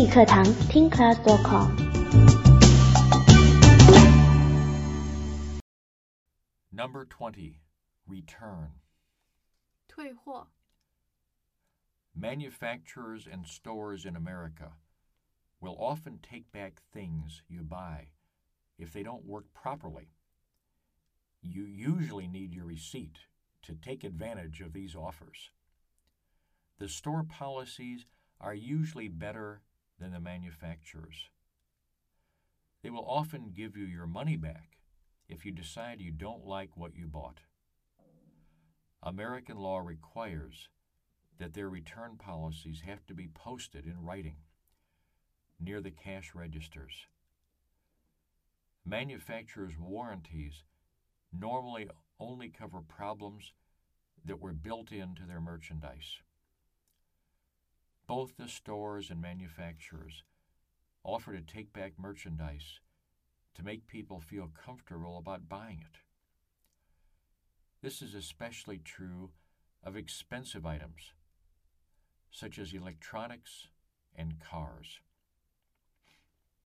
立课堂听 class.com。 Number 20. Return. 退货。 Manufacturers and stores in America will often take back things you buy if they don't work properly. You usually need your receipt to take advantage of these offers. The store policies are usually better than the manufacturers. They will often give you your money back if you decide you don't like what you bought. American law requires that their return policies have to be posted in writing near the cash registers. Manufacturers' warranties normally only cover problems that were built into their merchandise. Both the stores and manufacturers offer to take back merchandise to make people feel comfortable about buying it. This is especially true of expensive items, such as electronics and cars.